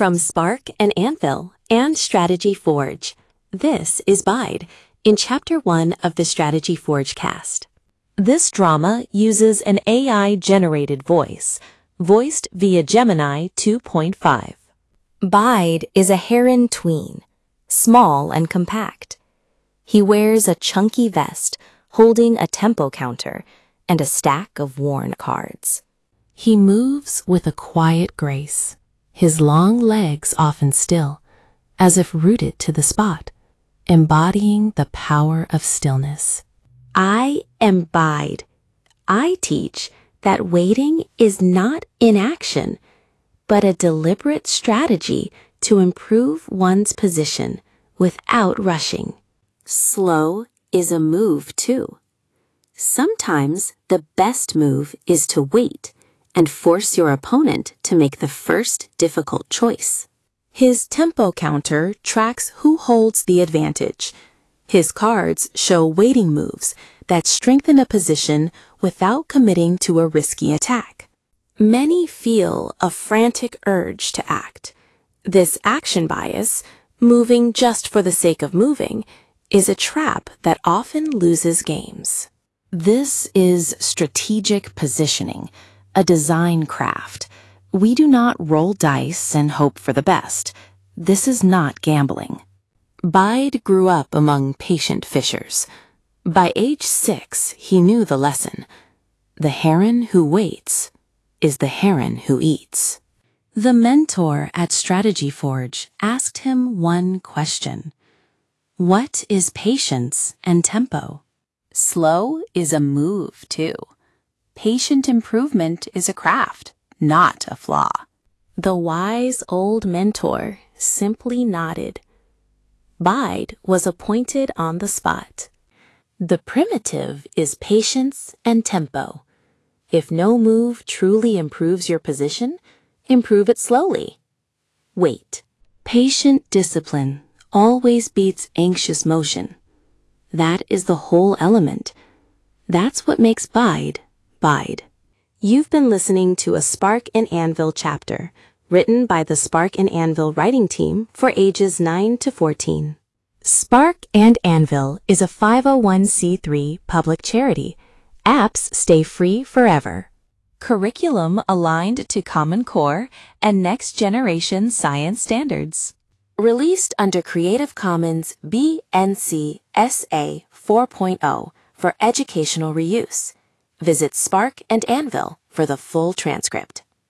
From Spark and Anvil and Strategy Forge, this is Bide in Chapter 1 of the Strategy Forge cast. This drama uses an AI-generated voice, voiced via Gemini 2.5. Bide is a heron tween, small and compact. He wears a chunky vest, holding a tempo counter and a stack of worn cards. He moves with a quiet grace, his long legs often still, as if rooted to the spot, embodying the power of stillness. I am Bide. I teach that waiting is not inaction, but a deliberate strategy to improve one's position without rushing. Slow is a move too. Sometimes the best move is to wait and force your opponent to make the first difficult choice. His tempo counter tracks who holds the advantage. His cards show waiting moves that strengthen a position without committing to a risky attack. Many feel a frantic urge to act. This action bias, moving just for the sake of moving, is a trap that often loses games. This is strategic positioning, a design craft. We do not roll dice and hope for the best. This is not gambling. Bide grew up among patient fishers. By age 6, he knew the lesson. The heron who waits is the heron who eats. The mentor at Strategy Forge asked him one question. What is patience and tempo? Slow is a move too. Patient improvement is a craft, not a flaw. The wise old mentor simply nodded. Bide was appointed on the spot. The primitive is patience and tempo. If no move truly improves your position, improve it slowly. Wait. Patient discipline always beats anxious motion. That is the whole element. That's what makes Bide, Bide. You've been listening to a Spark and Anvil chapter, written by the Spark and Anvil writing team for ages 9 to 14. Spark and Anvil is a 501c3 public charity. Apps stay free forever. Curriculum aligned to Common Core and next generation science standards. Released under Creative Commons BNC SA 4.0 for educational reuse. Visit Spark and Anvil for the full transcript.